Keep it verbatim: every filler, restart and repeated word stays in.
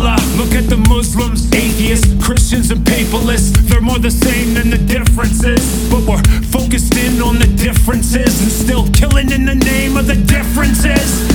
Allah. Look at the Muslims, atheists, Christians and papalists. They're more the same than the differences, but we're focused in on the differences and still killing in the name of the differences.